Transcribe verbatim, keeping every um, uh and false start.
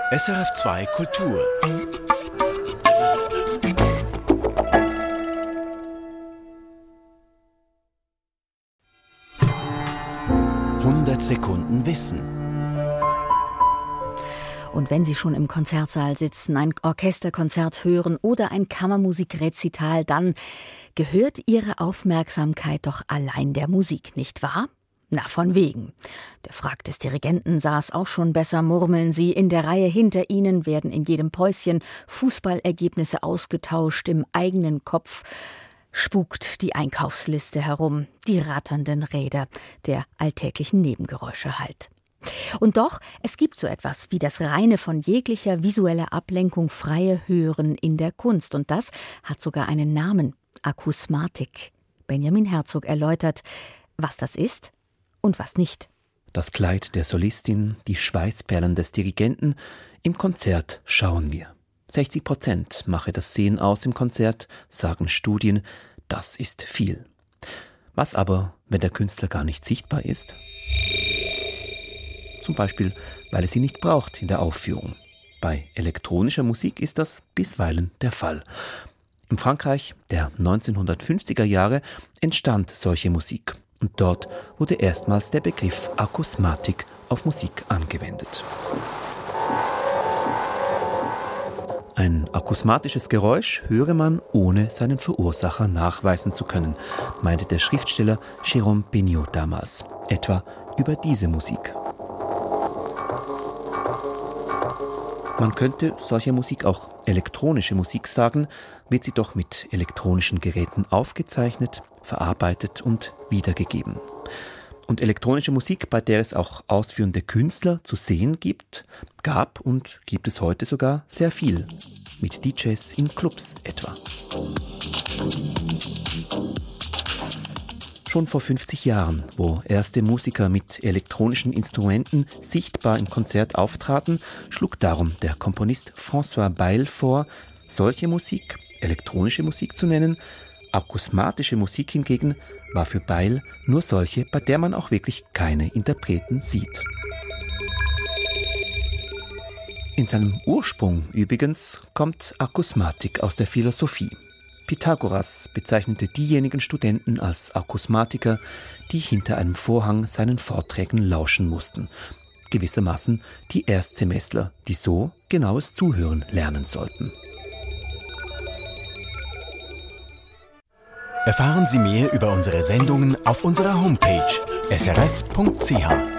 S R F zwei Kultur. hundert Sekunden Wissen. Und wenn Sie schon im Konzertsaal sitzen, ein Orchesterkonzert hören oder ein Kammermusikrezital, dann gehört Ihre Aufmerksamkeit doch allein der Musik, nicht wahr? Na, von wegen. Der Frack des Dirigenten saß auch schon besser, murmeln Sie. In der Reihe hinter Ihnen werden in jedem Päuschen Fußballergebnisse ausgetauscht. Im eigenen Kopf spukt die Einkaufsliste herum, die ratternden Räder der alltäglichen Nebengeräusche halt. Und doch, es gibt so etwas wie das reine von jeglicher visueller Ablenkung freie Hören in der Kunst. Und das hat sogar einen Namen: Akusmatik. Benjamin Herzog erläutert, was das ist und was nicht. Das Kleid der Solistin, die Schweißperlen des Dirigenten. Im Konzert schauen wir. sechzig Prozent mache das Sehen aus im Konzert, sagen Studien. Das ist viel. Was aber, wenn der Künstler gar nicht sichtbar ist? Zum Beispiel, weil er sie nicht braucht in der Aufführung. Bei elektronischer Musik ist das bisweilen der Fall. In Frankreich der neunzehnhundertfünfziger Jahre entstand solche Musik. Und dort wurde erstmals der Begriff Akusmatik auf Musik angewendet. Ein akusmatisches Geräusch höre man, ohne seinen Verursacher nachweisen zu können, meinte der Schriftsteller Jérôme Pignot damals, etwa über diese Musik. Man könnte solcher Musik auch elektronische Musik sagen, wird sie doch mit elektronischen Geräten aufgezeichnet, verarbeitet und wiedergegeben. Und elektronische Musik, bei der es auch ausführende Künstler zu sehen gibt, gab und gibt es heute sogar sehr viel. Mit D Js in Clubs etwa. Schon vor fünfzig Jahren, wo erste Musiker mit elektronischen Instrumenten sichtbar im Konzert auftraten, schlug darum der Komponist François Bayle vor, solche Musik, elektronische Musik zu nennen. Akusmatische Musik hingegen war für Bayle nur solche, bei der man auch wirklich keine Interpreten sieht. In seinem Ursprung übrigens kommt Akusmatik aus der Philosophie. Pythagoras bezeichnete diejenigen Studenten als Akusmatiker, die hinter einem Vorhang seinen Vorträgen lauschen mussten. Gewissermaßen die Erstsemestler, die so genaues Zuhören lernen sollten. Erfahren Sie mehr über unsere Sendungen auf unserer Homepage s r f punkt c h.